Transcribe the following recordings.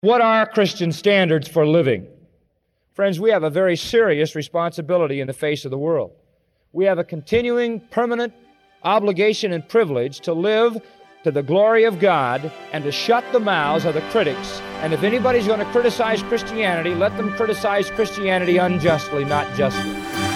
What are Christian standards for living? Friends, we have a very serious responsibility in the face of the world. We have a continuing, permanent obligation and privilege to live to the glory of God and to shut the mouths of the critics. And if anybody's going to criticize Christianity, let them criticize Christianity unjustly, not justly.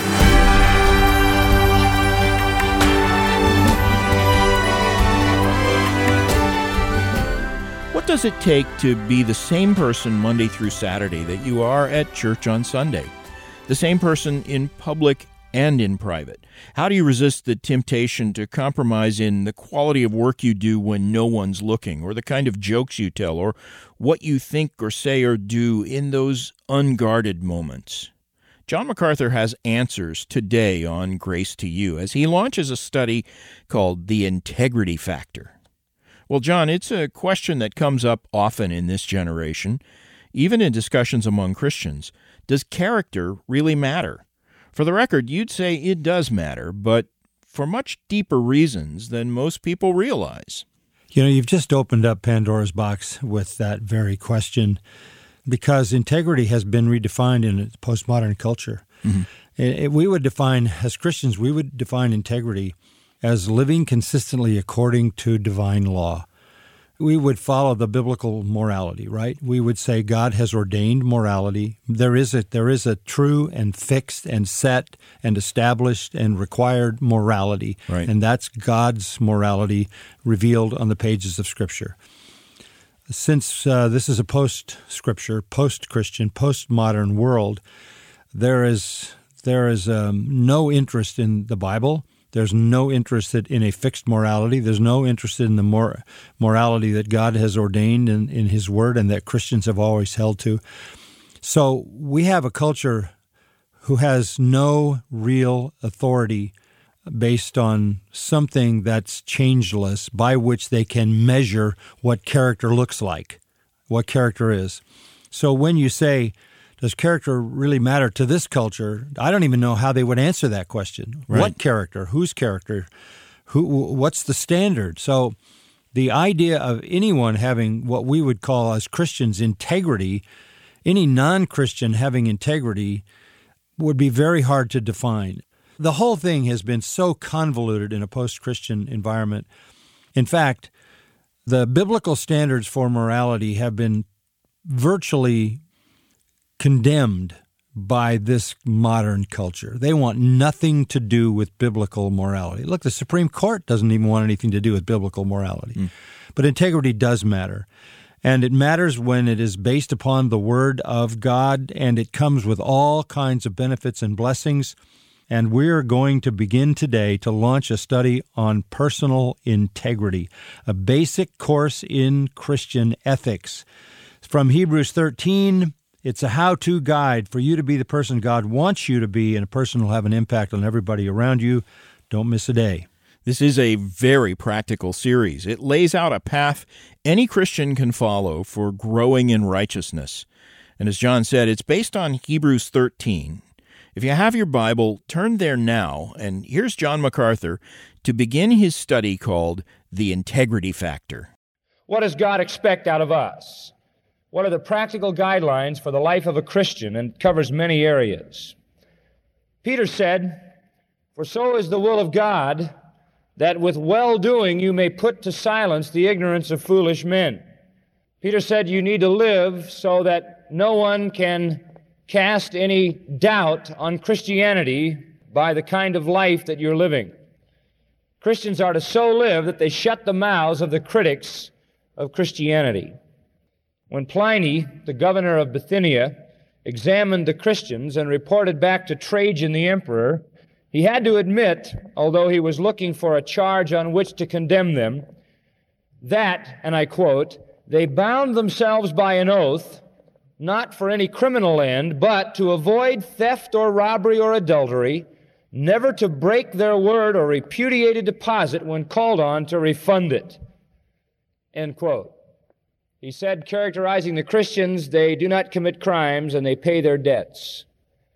What does it take to be the same person Monday through Saturday that you are at church on Sunday? The same person in public and in private? How do you resist the temptation to compromise in the quality of work you do when no one's looking, or the kind of jokes you tell, or what you think or say or do in those unguarded moments? John MacArthur has answers today on Grace to You as he launches a study called The Integrity Factor. Well, John, it's a question that comes up often in this generation, even in discussions among Christians. Does character really matter? For the record, you'd say it does matter, but for much deeper reasons than most people realize. You know, you've just opened up Pandora's box with that very question, because integrity has been redefined in postmodern culture. Mm-hmm. We would define, as Christians, we would define integrity as living consistently according to divine law. We would follow the biblical morality, right? We would say God has ordained morality. There is a true and fixed and set and established and required morality, right. And that's God's morality revealed on the pages of Scripture. Since this is a post-Scripture, post-Christian, postmodern world, there is no interest in the Bible. There's no interest in a fixed morality. There's no interest in the morality that God has ordained in His Word and that Christians have always held to. So we have a culture who has no real authority based on something that's changeless by which they can measure what character looks like, what character is. So when you say, does character really matter to this culture? I don't even know how they would answer that question. Right. What character? Whose character? What's the standard? So the idea of anyone having what we would call as Christians integrity, any non-Christian having integrity, would be very hard to define. The whole thing has been so convoluted in a post-Christian environment. In fact, the biblical standards for morality have been virtually condemned by this modern culture. They want nothing to do with biblical morality. Look, the Supreme Court doesn't even want anything to do with biblical morality. But integrity does matter. And it matters when it is based upon the Word of God, and it comes with all kinds of benefits and blessings. And we're going to begin today to launch a study on personal integrity, a basic course in Christian ethics. From Hebrews 13, it's a how-to guide for you to be the person God wants you to be, and a person who will have an impact on everybody around you. Don't miss a day. This is a very practical series. It lays out a path any Christian can follow for growing in righteousness. And as John said, it's based on Hebrews 13. If you have your Bible, turn there now, and here's John MacArthur to begin his study called The Integrity Factor. What does God expect out of us? What are the practical guidelines for the life of a Christian? And covers many areas. Peter said, "For so is the will of God, that with well-doing you may put to silence the ignorance of foolish men." Peter said you need to live so that no one can cast any doubt on Christianity by the kind of life that you're living. Christians are to so live that they shut the mouths of the critics of Christianity. When Pliny, the governor of Bithynia, examined the Christians and reported back to Trajan the emperor, he had to admit, although he was looking for a charge on which to condemn them, that, and I quote, "they bound themselves by an oath, not for any criminal end, but to avoid theft or robbery or adultery, never to break their word or repudiate a deposit when called on to refund it." End quote. He said, characterizing the Christians, they do not commit crimes and they pay their debts.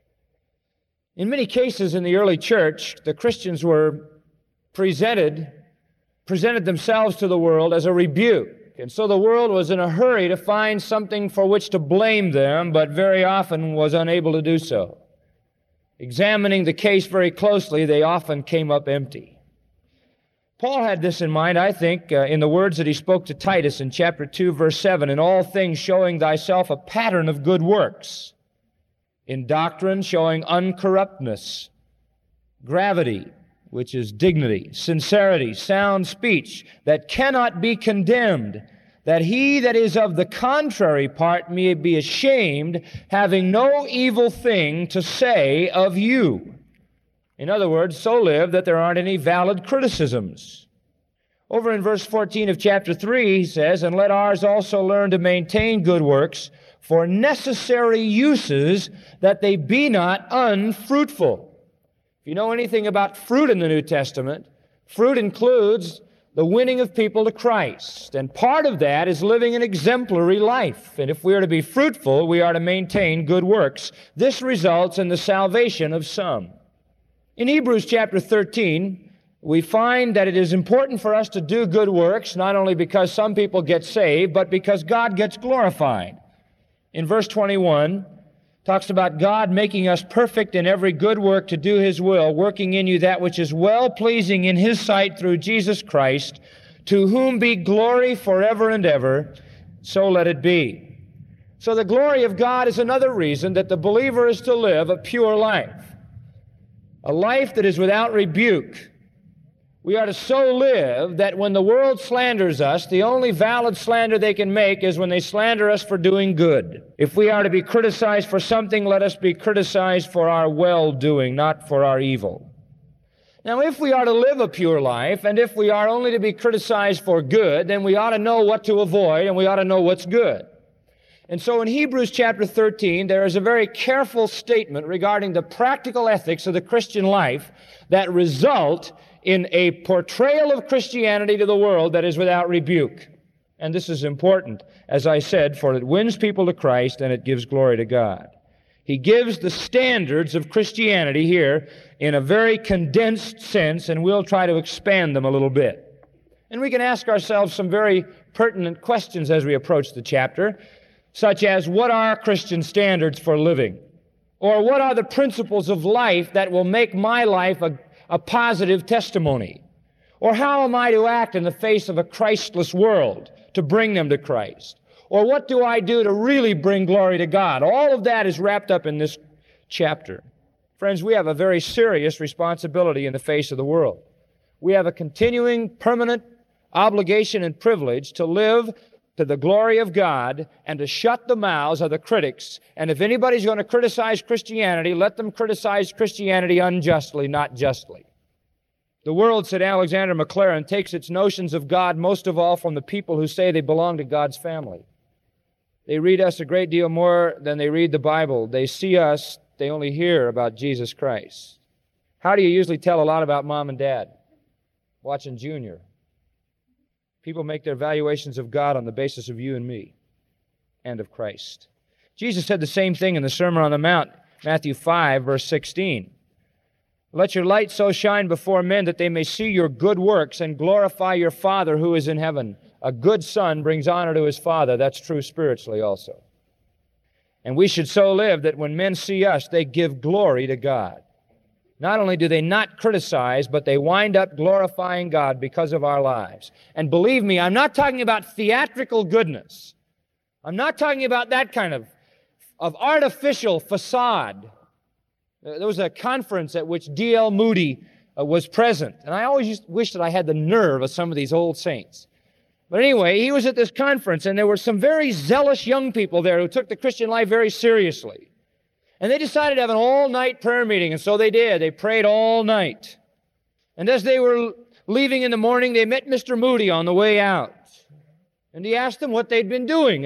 In many cases in the early church, the Christians were presented themselves to the world as a rebuke And so the world was in a hurry to find something for which to blame them, but very often was unable to do so. Examining the case very closely, they often came up empty. Paul had this in mind, I think, in the words that he spoke to Titus in chapter 2, verse 7, "In all things showing thyself a pattern of good works, in doctrine showing uncorruptness, gravity, which is dignity, sincerity, sound speech, that cannot be condemned, that he that is of the contrary part may be ashamed, having no evil thing to say of you." In other words, so live that there aren't any valid criticisms. Over in verse 14 of chapter 3, he says, "And let ours also learn to maintain good works for necessary uses, that they be not unfruitful." If you know anything about fruit in the New Testament, fruit includes the winning of people to Christ. And part of that is living an exemplary life. And if we are to be fruitful, we are to maintain good works. This results in the salvation of some. In Hebrews chapter 13, we find that it is important for us to do good works, not only because some people get saved, but because God gets glorified. In verse 21, talks about God making us perfect in every good work to do His will, working in you that which is well-pleasing in His sight through Jesus Christ, to whom be glory forever and ever. So let it be. So the glory of God is another reason that the believer is to live a pure life, a life that is without rebuke. We are to so live that when the world slanders us, the only valid slander they can make is when they slander us for doing good. If we are to be criticized for something, let us be criticized for our well-doing, not for our evil. Now, if we are to live a pure life, and if we are only to be criticized for good, then we ought to know what to avoid, and we ought to know what's good. And so in Hebrews chapter 13, there is a very careful statement regarding the practical ethics of the Christian life that result in a portrayal of Christianity to the world that is without rebuke. And this is important, as I said, for it wins people to Christ and it gives glory to God. He gives the standards of Christianity here in a very condensed sense, and we'll try to expand them a little bit. And we can ask ourselves some very pertinent questions as we approach the chapter, such as, what are Christian standards for living? Or what are the principles of life that will make my life a positive testimony? Or how am I to act in the face of a Christless world to bring them to Christ? Or what do I do to really bring glory to God? All of that is wrapped up in this chapter. Friends, we have a very serious responsibility in the face of the world. We have a continuing, permanent obligation and privilege to live to the glory of God and to shut the mouths of the critics. And if anybody's going to criticize Christianity, let them criticize Christianity unjustly, not justly. The world, said Alexander Maclaren, takes its notions of God most of all from the people who say they belong to God's family. They read us a great deal more than they read the Bible. They see us, they only hear about Jesus Christ. How do you usually tell a lot about mom and dad? Watching Junior. People make their valuations of God on the basis of you and me and of Christ. Jesus said the same thing in the Sermon on the Mount, Matthew 5, verse 16. "Let your light so shine before men that they may see your good works and glorify your Father who is in heaven." A good son brings honor to his father. That's true spiritually also. And we should so live that when men see us, they give glory to God. Not only do they not criticize, but they wind up glorifying God because of our lives. And believe me, I'm not talking about theatrical goodness. I'm not talking about that kind of artificial facade. There was a conference at which D.L. Moody was present, and I always wish that I had the nerve of some of these old saints. But anyway, he was at this conference, and there were some very zealous young people there who took the Christian life very seriously. And they decided to have an all-night prayer meeting, and so they did. They prayed all night. And as they were leaving in the morning, they met Mr. Moody on the way out. And he asked them what they'd been doing.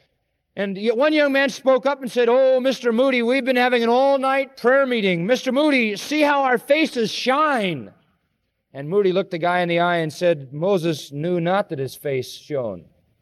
And one young man spoke up and said, "Oh, Mr. Moody, we've been having an all-night prayer meeting. Mr. Moody, see how our faces shine." And Moody looked the guy in the eye and said, "Moses knew not that his face shone."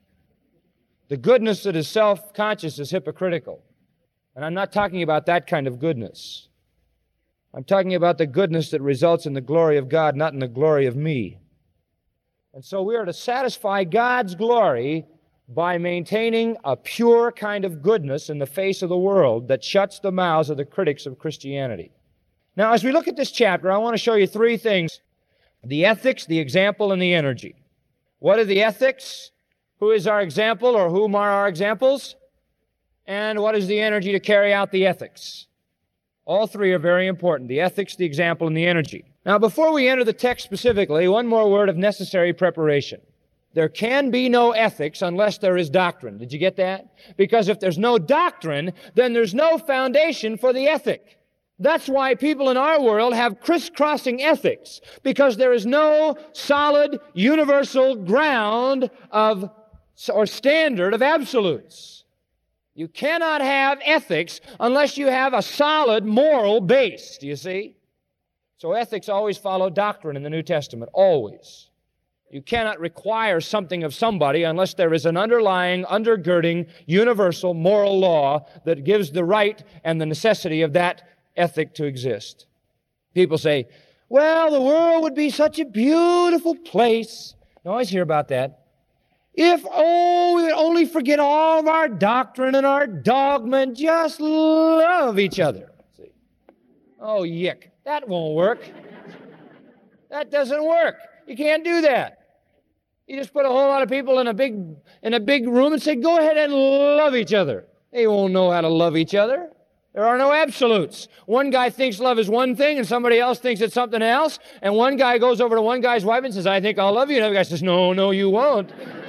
The goodness that is self-conscious is hypocritical. And I'm not talking about that kind of goodness. I'm talking about the goodness that results in the glory of God, not in the glory of me. And so we are to satisfy God's glory by maintaining a pure kind of goodness in the face of the world that shuts the mouths of the critics of Christianity. Now, as we look at this chapter, I want to show you three things: the ethics, the example, and the energy. What are the ethics? Who is our example, or whom are our examples? And what is the energy to carry out the ethics? All three are very important: the ethics, the example, and the energy. Now, before we enter the text specifically, one more word of necessary preparation. There can be no ethics unless there is doctrine. Did you get that? Because if there's no doctrine, then there's no foundation for the ethic. That's why people in our world have crisscrossing ethics, because there is no solid, universal ground of, or standard of absolutes. You cannot have ethics unless you have a solid moral base, do you see? So ethics always follow doctrine in the New Testament, always. You cannot require something of somebody unless there is an underlying, undergirding, universal moral law that gives the right and the necessity of that ethic to exist. People say, well, the world would be such a beautiful place. You always hear about that. If, we would only forget all of our doctrine and our dogma and just love each other. See? Oh, yick. That won't work. That doesn't work. You can't do that. You just put a whole lot of people in a big room and say, go ahead and love each other. They won't know how to love each other. There are no absolutes. One guy thinks love is one thing and somebody else thinks it's something else. And one guy goes over to one guy's wife and says, I think I'll love you. And the other guy says, no, you won't.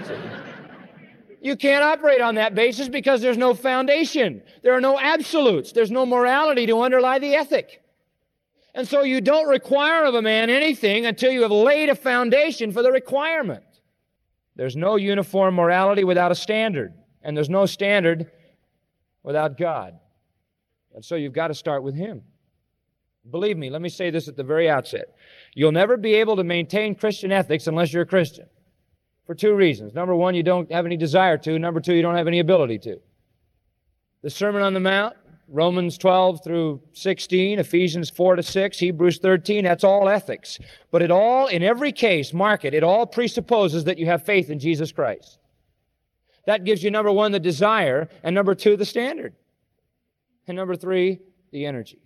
You can't operate on that basis because there's no foundation. There are no absolutes. There's no morality to underlie the ethic. And so you don't require of a man anything until you have laid a foundation for the requirement. There's no uniform morality without a standard. And there's no standard without God. And so you've got to start with Him. Believe me, let me say this at the very outset. You'll never be able to maintain Christian ethics unless you're a Christian. For two reasons. Number one, you don't have any desire to. Number two, you don't have any ability to. The Sermon on the Mount, Romans 12 through 16, Ephesians 4 to 6, Hebrews 13, that's all ethics. But it all, in every case, mark it, it all presupposes that you have faith in Jesus Christ. That gives you, number one, the desire, and number two, the standard. And number three, the energy.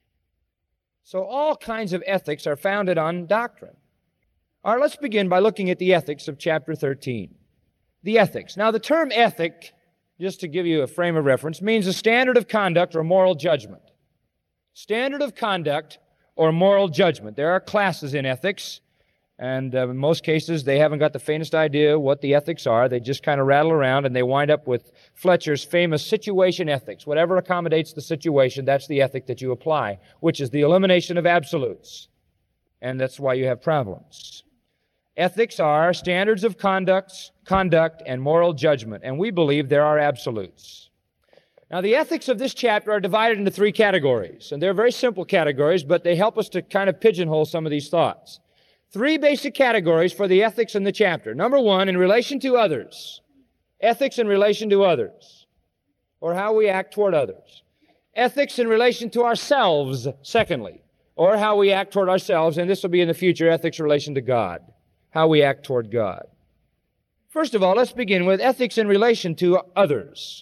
So all kinds of ethics are founded on doctrine. All right, let's begin by looking at the ethics of chapter 13. The ethics. Now, the term ethic, just to give you a frame of reference, means a standard of conduct or moral judgment. Standard of conduct or moral judgment. There are classes in ethics, and in most cases, they haven't got the faintest idea what the ethics are. They just kind of rattle around, and they wind up with Fletcher's famous situation ethics. Whatever accommodates the situation, that's the ethic that you apply, which is the elimination of absolutes. And that's why you have problems. Ethics are standards of conduct, and moral judgment, and we believe there are absolutes. Now, the ethics of this chapter are divided into three categories, and they're very simple categories, but they help us to kind of pigeonhole some of these thoughts. Three basic categories for the ethics in the chapter. Number one, in relation to others. Ethics in relation to others, or how we act toward others. Ethics in relation to ourselves, secondly, or how we act toward ourselves, and this will be in the future, ethics in relation to God, how we act toward God. First of all, let's begin with ethics in relation to others.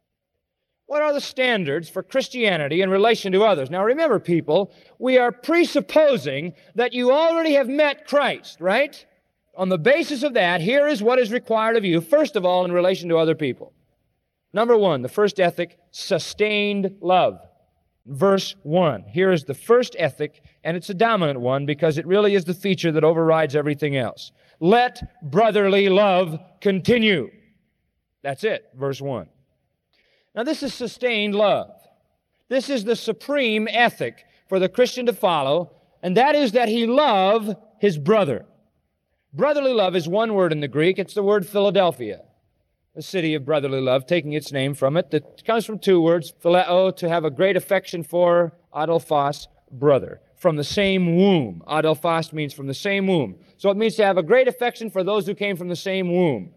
What are the standards for Christianity in relation to others? Now remember, people, we are presupposing that you already have met Christ, right? On the basis of that, here is what is required of you, first of all, in relation to other people. Number one, the first ethic, sustained love. Verse 1. Here is the first ethic, and it's a dominant one because it really is the feature that overrides everything else. Let brotherly love continue. That's it, verse 1. Now this is sustained love. This is the supreme ethic for the Christian to follow, and that is that he love his brother. Brotherly love is one word in the Greek. It's the word Philadelphia, the city of brotherly love, taking its name from it. That comes from two words, phileo, to have a great affection for, adelphos, brother. From the same womb. Adelphos means from the same womb. So it means to have a great affection for those who came from the same womb.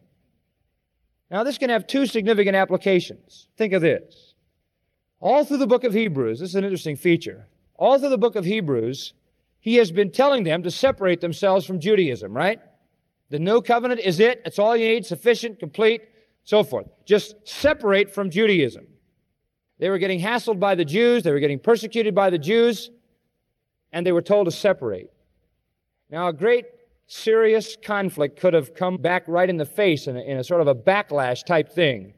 Now this can have two significant applications. Think of this. All through the book of Hebrews, this is an interesting feature. All through the book of Hebrews, he has been telling them to separate themselves from Judaism, right? The new covenant is it. It's all you need, sufficient, complete, so forth. Just separate from Judaism. They were getting hassled by the Jews. They were getting persecuted by the Jews. And they were told to separate. Now, a great serious conflict could have come back right in the face in a sort of a backlash type thing.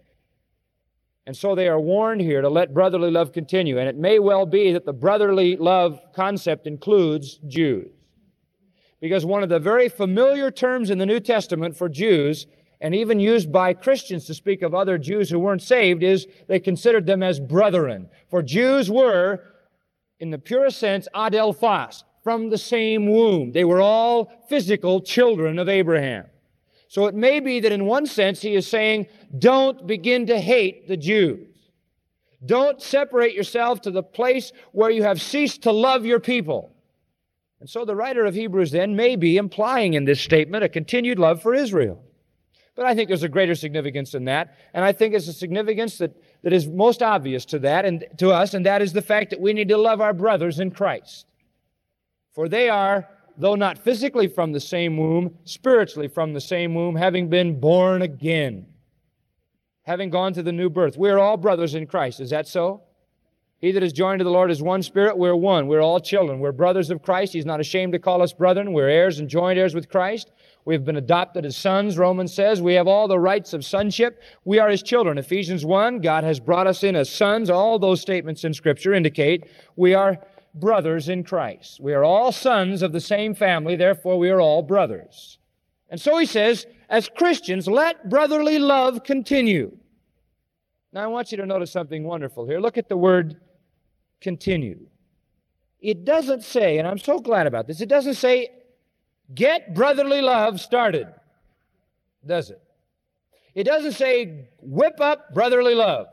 And so they are warned here to let brotherly love continue. And it may well be that the brotherly love concept includes Jews. Because one of the very familiar terms in the New Testament for Jews, and even used by Christians to speak of other Jews who weren't saved, is they considered them as brethren. For Jews were, in the purest sense, adelphos, from the same womb. They were all physical children of Abraham. So it may be that in one sense he is saying, don't begin to hate the Jews. Don't separate yourself to the place where you have ceased to love your people. And so the writer of Hebrews then may be implying in this statement a continued love for Israel. But I think there's a greater significance than that, and I think it's a significance that is most obvious to that and to us, and that is the fact that we need to love our brothers in Christ. For they are, though not physically from the same womb, spiritually from the same womb, having been born again, having gone to the new birth. We are all brothers in Christ. Is that so? He that is joined to the Lord is one spirit. We're one. We're all children. We're brothers of Christ. He's not ashamed to call us brethren. We're heirs and joint heirs with Christ. We've been adopted as sons, Romans says. We have all the rights of sonship. We are His children. Ephesians 1, God has brought us in as sons. All those statements in Scripture indicate we are brothers in Christ. We are all sons of the same family, therefore we are all brothers. And so he says, as Christians, let brotherly love continue. Now I want you to notice something wonderful here. Look at the word continue. It doesn't say, and I'm so glad about this, it doesn't say, get brotherly love started, does it? It doesn't say, whip up brotherly love,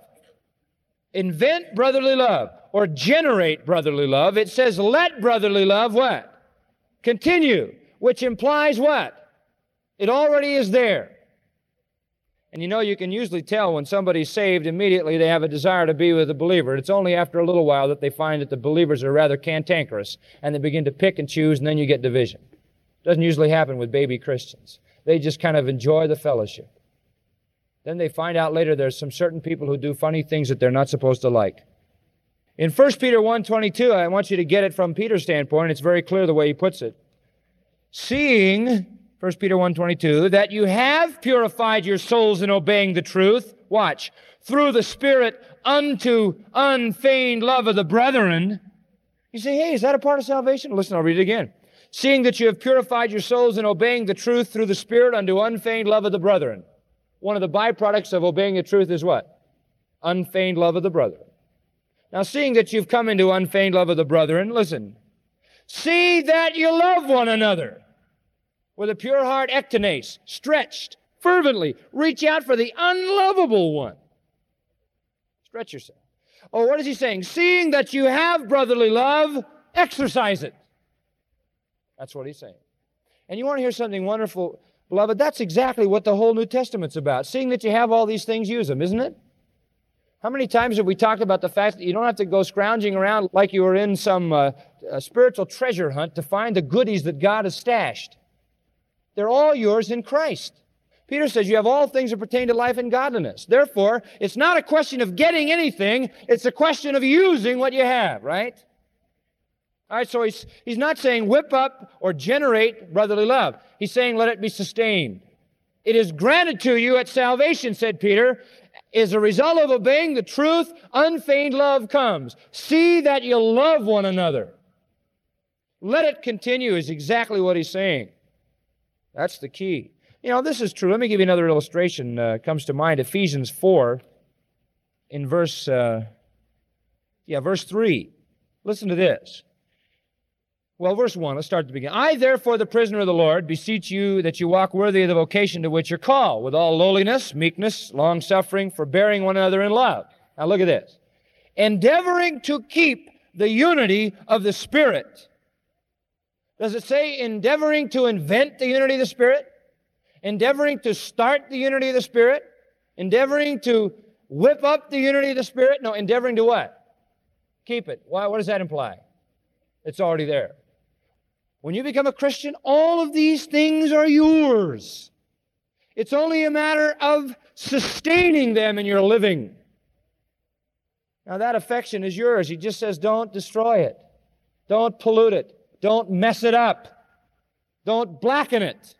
invent brotherly love, or generate brotherly love. It says, let brotherly love what? Continue, which implies what? It already is there. And you know, you can usually tell when somebody's saved, immediately they have a desire to be with a believer. It's only after a little while that they find that the believers are rather cantankerous, and they begin to pick and choose, and then you get division. Doesn't usually happen with baby Christians. They just kind of enjoy the fellowship. Then they find out later there's some certain people who do funny things that they're not supposed to like. In 1 Peter 1:22, I want you to get it from Peter's standpoint. It's very clear the way he puts it. Seeing, 1 Peter 1:22, that you have purified your souls in obeying the truth, watch, through the Spirit unto unfeigned love of the brethren. You say, hey, is that a part of salvation? Listen, I'll read it again. Seeing that you have purified your souls in obeying the truth through the Spirit unto unfeigned love of the brethren. One of the byproducts of obeying the truth is what? Unfeigned love of the brethren. Now, seeing that you've come into unfeigned love of the brethren, listen. See that you love one another with a pure heart, ektanes, stretched, fervently. Reach out for the unlovable one. Stretch yourself. Oh, what is he saying? Seeing that you have brotherly love, exercise it. That's what he's saying. And you want to hear something wonderful, beloved? That's exactly what the whole New Testament's about. Seeing that you have all these things, use them, isn't it? How many times have we talked about the fact that you don't have to go scrounging around like you were in some spiritual treasure hunt to find the goodies that God has stashed? They're all yours in Christ. Peter says you have all things that pertain to life and godliness. Therefore, it's not a question of getting anything, it's a question of using what you have, right? All right, so he's not saying whip up or generate brotherly love. He's saying let it be sustained. It is granted to you at salvation, said Peter. As a result of obeying the truth, unfeigned love comes. See that you love one another. Let it continue is exactly what he's saying. That's the key. You know, this is true. Let me give you another illustration. Comes to mind. Ephesians 4, in verse 3. Listen to this. Well, verse 1, let's start at the beginning. I, therefore, the prisoner of the Lord, beseech you that you walk worthy of the vocation to which you're called, with all lowliness, meekness, long-suffering, forbearing one another in love. Now look at this. Endeavoring to keep the unity of the Spirit. Does it say endeavoring to invent the unity of the Spirit? Endeavoring to start the unity of the Spirit? Endeavoring to whip up the unity of the Spirit? No, endeavoring to what? Keep it. Why? What does that imply? It's already there. When you become a Christian, all of these things are yours. It's only a matter of sustaining them in your living. Now that affection is yours. He just says, don't destroy it. Don't pollute it. Don't mess it up. Don't blacken it.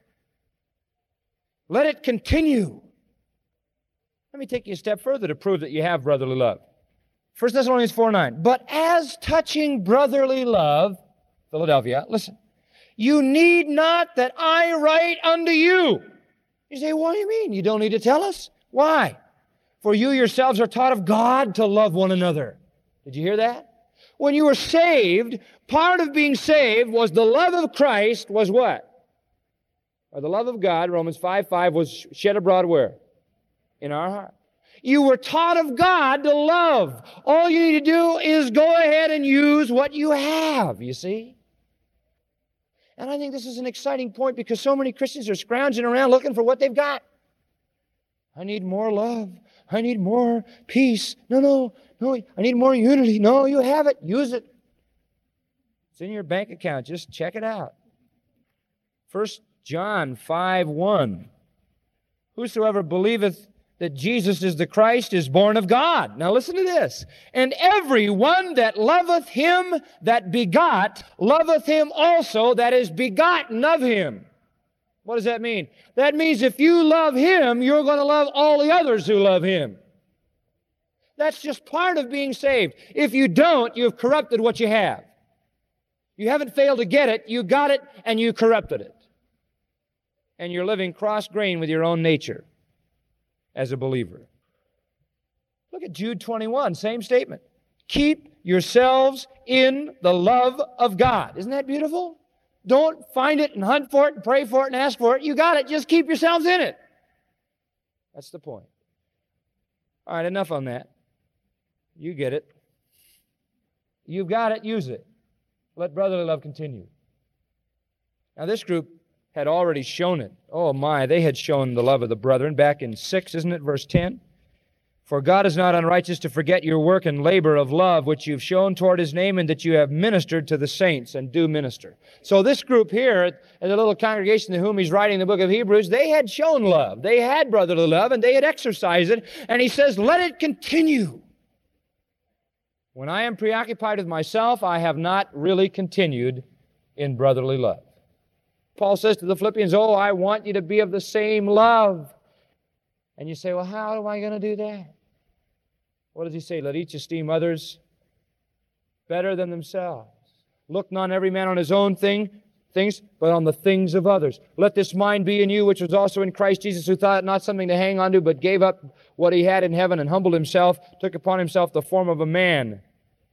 Let it continue. Let me take you a step further to prove that you have brotherly love. 1 Thessalonians 4:9. But as touching brotherly love, Philadelphia, listen, you need not that I write unto you. You say, what do you mean? You don't need to tell us? Why? For you yourselves are taught of God to love one another. Did you hear that? When you were saved, part of being saved was the love of Christ was what? Or the love of God, Romans 5:5, was shed abroad where? In our heart. You were taught of God to love. All you need to do is go ahead and use what you have, you see? And I think this is an exciting point because so many Christians are scrounging around looking for what they've got. I need more love. I need more peace. No, I need more unity. No, you have it. Use it. It's in your bank account. Just check it out. 1 John 5:1. Whosoever believeth that Jesus is the Christ is born of God. Now listen to this. And everyone that loveth him that begot, loveth him also that is begotten of him. What does that mean? That means if you love him, you're going to love all the others who love him. That's just part of being saved. If you don't, you've corrupted what you have. You haven't failed to get it, you got it, and you corrupted it. And you're living cross-grain with your own nature as a believer. Look at Jude 21, same statement. Keep yourselves in the love of God. Isn't that beautiful? Don't find it and hunt for it and pray for it and ask for it. You got it. Just keep yourselves in it. That's the point. All right, enough on that. You get it. You've got it. Use it. Let brotherly love continue. Now, this group had already shown it. Oh my, they had shown the love of the brethren back in 6, isn't it, verse 10? For God is not unrighteous to forget your work and labor of love, which you've shown toward his name, and that you have ministered to the saints and do minister. So this group here, at the little congregation to whom he's writing the book of Hebrews, they had shown love. They had brotherly love, and they had exercised it. And he says, let it continue. When I am preoccupied with myself, I have not really continued in brotherly love. Paul says to the Philippians, oh, I want you to be of the same love. And you say, well, how am I going to do that? What does he say? Let each esteem others better than themselves. Look not every man on his own things, but on the things of others. Let this mind be in you, which was also in Christ Jesus, who thought it not something to hang on to, but gave up what he had in heaven and humbled himself, took upon himself the form of a man,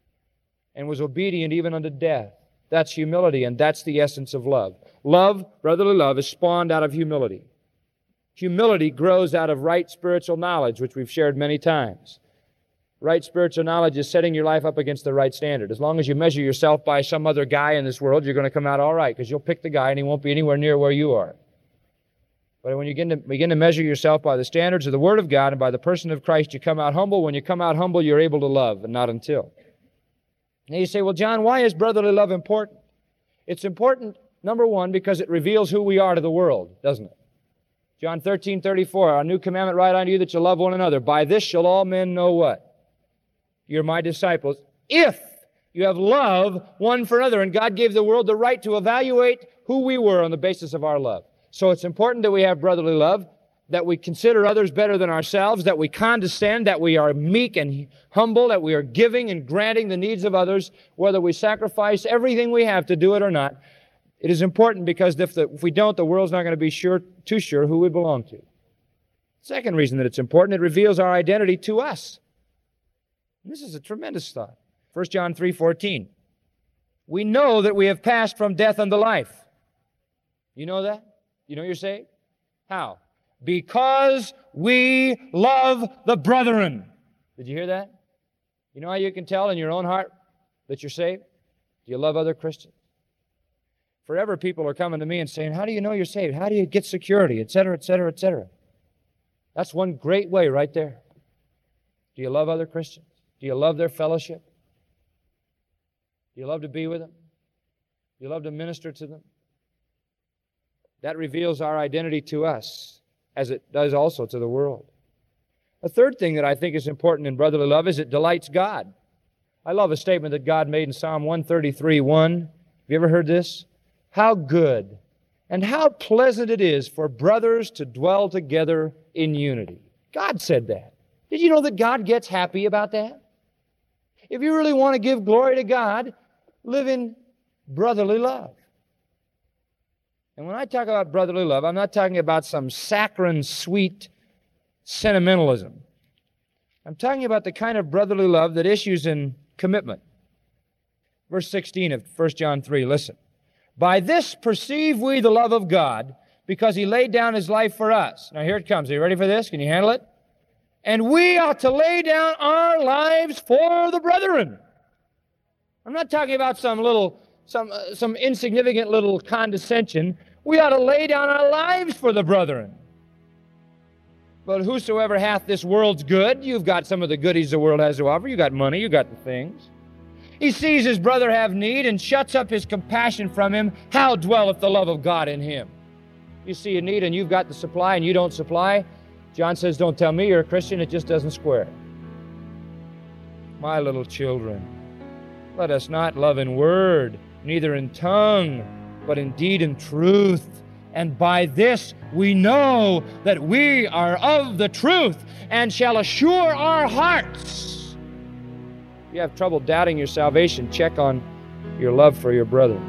and was obedient even unto death. That's humility, and that's the essence of love. Love, brotherly love, is spawned out of humility. Humility grows out of right spiritual knowledge, which we've shared many times. Right spiritual knowledge is setting your life up against the right standard. As long as you measure yourself by some other guy in this world, you're going to come out all right, because you'll pick the guy and he won't be anywhere near where you are. But when you begin to measure yourself by the standards of the Word of God and by the person of Christ, you come out humble. When you come out humble, you're able to love, and not until. Now you say, well, John, why is brotherly love important? It's important, number one, because it reveals who we are to the world, doesn't it? John 13:34, a new commandment write unto you that you love one another. By this shall all men know what? You're my disciples, if you have love one for another. And God gave the world the right to evaluate who we were on the basis of our love. So it's important that we have brotherly love, that we consider others better than ourselves, that we condescend, that we are meek and humble, that we are giving and granting the needs of others, whether we sacrifice everything we have to do it or not. It is important because if we don't, the world's not going to be too sure who we belong to. Second reason that it's important, it reveals our identity to us. And this is a tremendous thought. 1 John 3:14. We know that we have passed from death unto life. You know that? You know you're saved? How? Because we love the brethren. Did you hear that? You know how you can tell in your own heart that you're saved? Do you love other Christians? Forever people are coming to me and saying, how do you know you're saved? How do you get security? Etc., etc., etc. That's one great way right there. Do you love other Christians? Do you love their fellowship? Do you love to be with them? You love to minister to them? That reveals our identity to us, as it does also to the world. A third thing that I think is important in brotherly love is it delights God. I love a statement that God made in Psalm 133:1. Have you ever heard this? How good and how pleasant it is for brothers to dwell together in unity. God said that. Did you know that God gets happy about that? If you really want to give glory to God, live in brotherly love. And when I talk about brotherly love, I'm not talking about some saccharine, sweet sentimentalism. I'm talking about the kind of brotherly love that issues in commitment. Verse 16 of 1 John 3, listen. By this perceive we the love of God, because He laid down His life for us. Now here it comes. Are you ready for this? Can you handle it? And we ought to lay down our lives for the brethren. I'm not talking about some insignificant little condescension. We ought to lay down our lives for the brethren. But whosoever hath this world's good, you've got some of the goodies the world has to offer. You got money, you got the things. He sees his brother have need and shuts up his compassion from him. How dwelleth the love of God in him? You see a need and you've got the supply and you don't supply. John says, don't tell me you're a Christian, it just doesn't square. My little children, let us not love in word, neither in tongue, but in deed and truth. And by this we know that we are of the truth and shall assure our hearts. If you have trouble doubting your salvation, check on your love for your brother.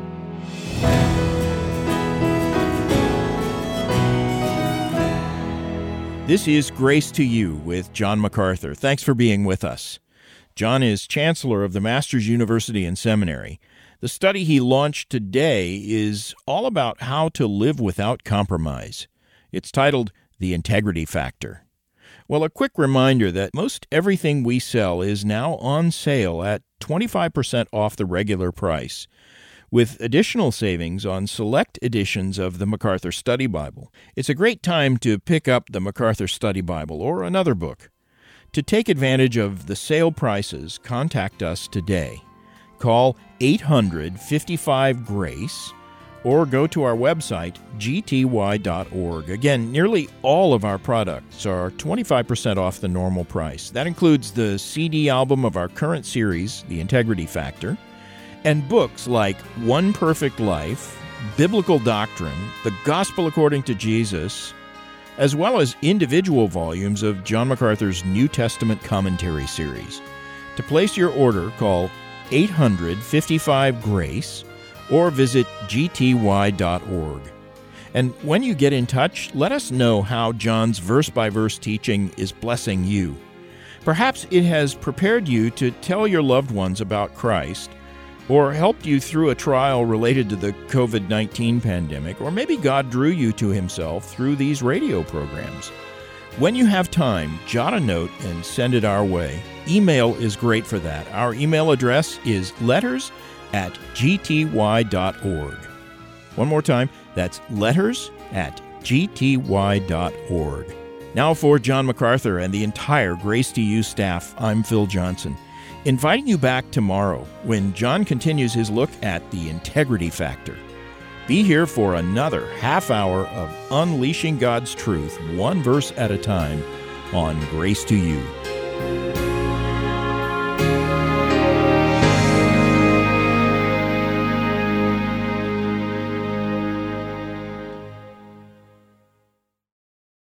This is Grace to You with John MacArthur. Thanks for being with us. John is Chancellor of the Masters University and Seminary. The study he launched today is all about how to live without compromise. It's titled The Integrity Factor. Well, a quick reminder that most everything we sell is now on sale at 25% off the regular price, with additional savings on select editions of the MacArthur Study Bible. It's a great time to pick up the MacArthur Study Bible or another book. To take advantage of the sale prices, contact us today. Call 800-55-GRACE or go to our website, gty.org. Again, nearly all of our products are 25% off the normal price. That includes the CD album of our current series, The Integrity Factor, and books like One Perfect Life, Biblical Doctrine, The Gospel According to Jesus, as well as individual volumes of John MacArthur's New Testament Commentary series. To place your order, call 800-55-GRACE or visit gty.org. And when you get in touch, let us know how John's verse-by-verse teaching is blessing you. Perhaps it has prepared you to tell your loved ones about Christ, or helped you through a trial related to the COVID-19 pandemic, or maybe God drew you to Himself through these radio programs. When you have time, jot a note and send it our way. Email is great for that. Our email address is letters@gty.org. One more time, that's letters@gty.org. Now for John MacArthur and the entire Grace to You staff, I'm Phil Johnson, inviting you back tomorrow when John continues his look at the integrity factor. Be here for another half hour of unleashing God's truth, one verse at a time, on Grace to You.